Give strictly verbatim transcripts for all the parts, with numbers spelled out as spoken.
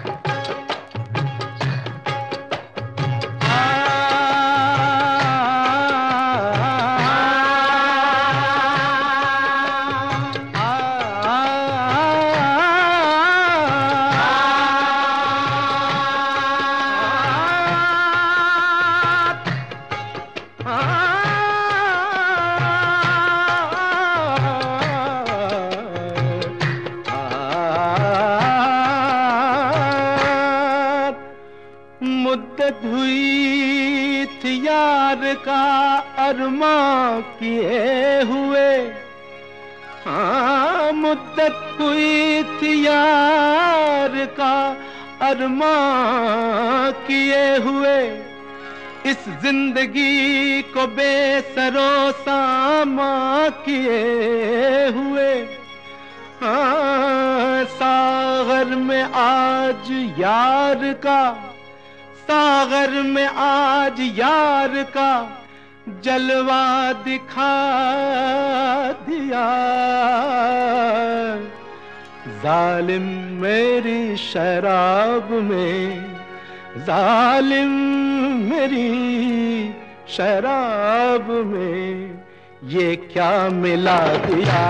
मुद्दत हुई थी यार का अरमां किए हुए, हाँ मुद्दत हुई थी यार का अरमां किए हुए, इस जिंदगी को बेसरो सामा किए हुए। हाँ सागर में आज यार का, सागर में आज यार का जलवा दिखा दिया। जालिम मेरी शराब में, जालिम मेरी शराब में ये क्या मिला दिया।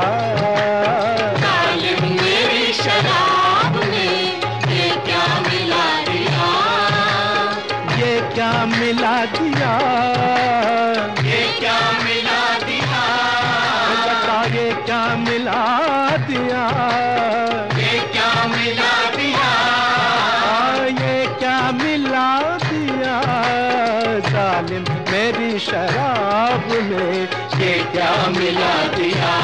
जालिम मेरी शराब में ये क्या मिला दिया, ये क्या मिला दिया, ये क्या मिला दिया, बता ये क्या मिला दिया, ये क्या मिला दिया, ये क्या मिला दिया। जालिम मेरी शराब में ये क्या मिला दिया।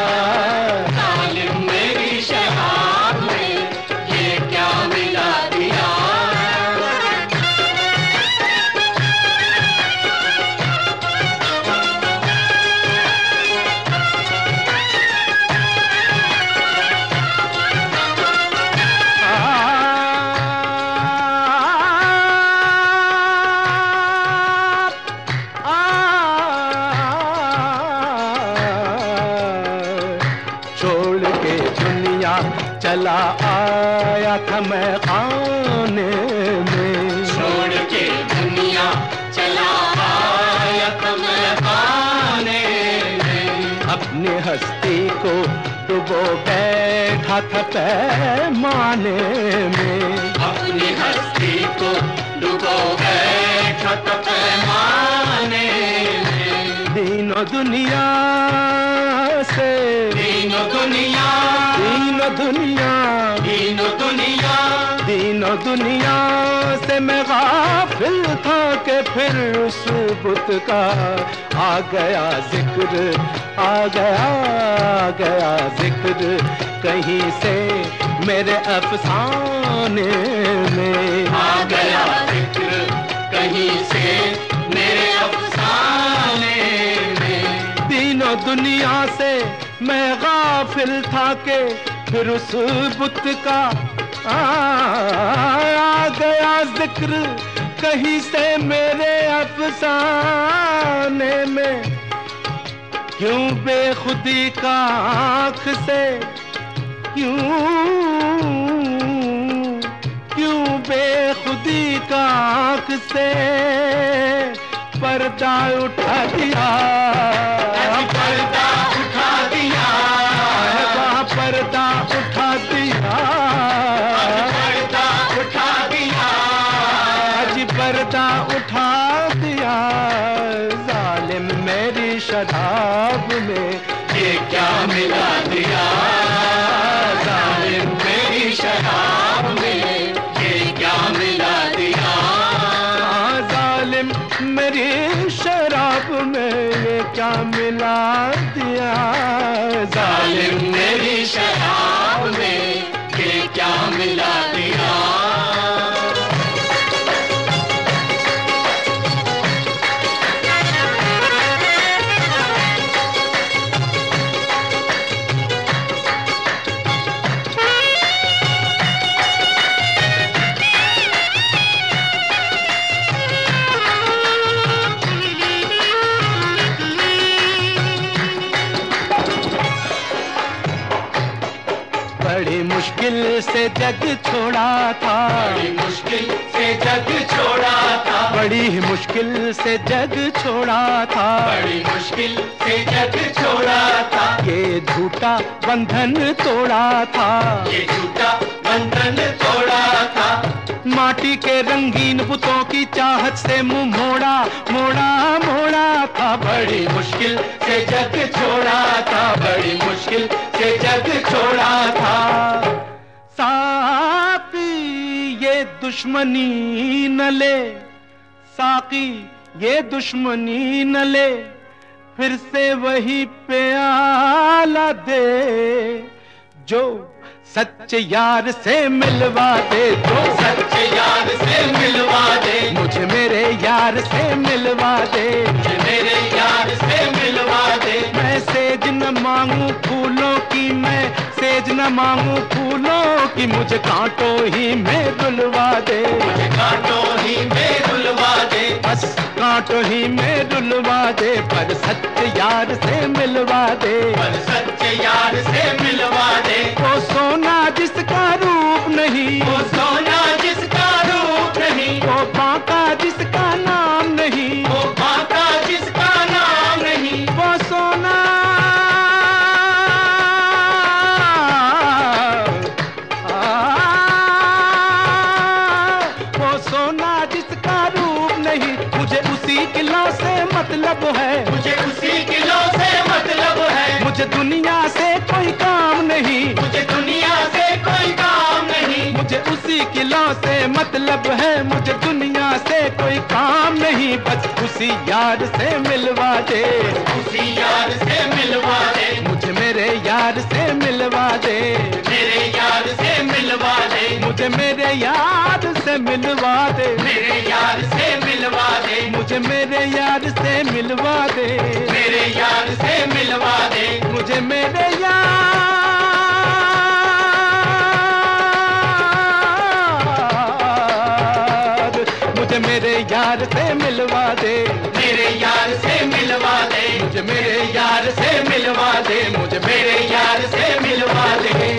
जालिम मेरी शराब में ये क्या मिला दिया। चला आया था मैं खाने में, छोड़ के दुनिया चला आया था मैं खाने में, अपनी हस्ती को डुबो बैठा था पैमाने में, अपनी हस्ती को डुबो बैठा था पैमाने में। दीनों दुनिया से, दीनों दुनिया, दीनों दुनिया, दीनों दुनिया, दीनों दुनिया से मैं गाफिल था कि फिर उस बुत का आ गया जिक्र, आ गया आ गया जिक्र कहीं से मेरे अफसाने में, आ गया जिक्र कहीं से मेरे अफसाने में। दीनों दुनिया से मैं गाफिल था कि फिर उस बुत का आ, आ गया जिक्र कहीं से मेरे अफसाने में। क्यों बेखुदी का आँख से, क्यों क्यों बेखुदी का आँख से पर्दा उठा दिया, पर्दा उठा दिया, पर्दा उठा दिया, पर्दा उठा दिया, आज पर्दा उठा दिया। जालिम मेरी शराब में ये क्या मिला दिया। जालिम मेरी शराब में ये क्या मिला दिया। जालिम मेरी शराब में ये क्या मिला दिया। जालिम मेरी शराब में ये क्या मिला दिया। जग छोड़ा था, बड़ी मुश्किल से जग छोड़ा था, बड़ी ही मुश्किल से जग छोड़ा था, बड़ी मुश्किल से जग छोड़ा था, ये झूठा बंधन तोड़ा था, ये झूठा बंधन तोड़ा था, माटी के रंगीन बुतों की चाहत से मुंह मोड़ा मोड़ा मोड़ा था, बड़ी मुश्किल से जग छोड़ा था, बड़ी मुश्किल से जग छोड़ा था। साकी ये दुश्मनी न ले, साकी ये दुश्मनी न ले, फिर से वही प्याला दे, जो सच्चे यार से मिलवा दे, जो सच्चे यार से मिलवा दे, मुझे मेरे यार से मिलवा दे, मुझे मेरे यार से मिलवा दे। मैं सेज न मांगू फूलों की, मैं सेज न मांगू फूलों की, मुझे कांटों ही में रुलवा दे, मुझे कांटों ही में रुलवा दे, बस कांटों ही में रुलवा दे, पर सच्चे यार से मिलवा दे, पर सच्चे यार से मिलवा दे। वो सोना जिसका रूप नहीं, वो सोना जिसका रूप नहीं, वो बांका जिसका नाम नहीं, वो बांका जिसका नाम नहीं, वो सोना वो सोना जिसका रूप नहीं, मुझे उसी किलो से मतलब है, मुझे उसी किलो से मतलब है, मुझे दुनिया से कोई काम नहीं, मुझे दुनिया से कोई काम नहीं, मुझे उसी किलो से मतलब है, मुझे दुनिया से कोई काम नहीं, बस उसी यार से मिलवा दे, उसी यार से मिलवा दे, मुझे मेरे यार से मिलवा दे, मेरे यार से मिलवा दे, मुझे मेरे यार से मिलवा दे, मेरे यार से मिलवा दे, मुझे मेरे यार से मिलवा दे, मेरे यार से मिलवा दे, मुझे मेरे यार मुझे मेरे यार से मिलवा दे, मेरे यार से मिलवा दे, मुझे मेरे यार से मिलवा दे, मुझे मेरे यार से मिलवा दे।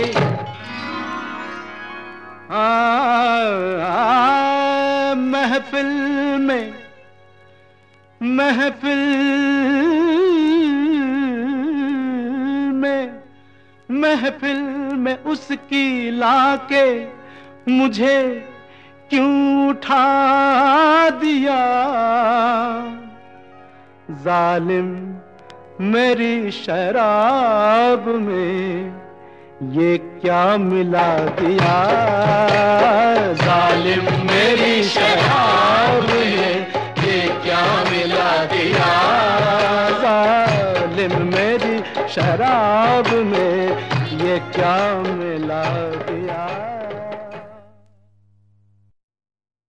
आ, आ, महफिल में महफिल में महफिल में उसकी लाके मुझे क्यों उठा दिया, जालिम मेरी शराब में ये क्या मिला दिया, जालिम मेरी शराब में ये क्या मिला दिया, जालिम मेरी शराब में ये क्या मिला दिया।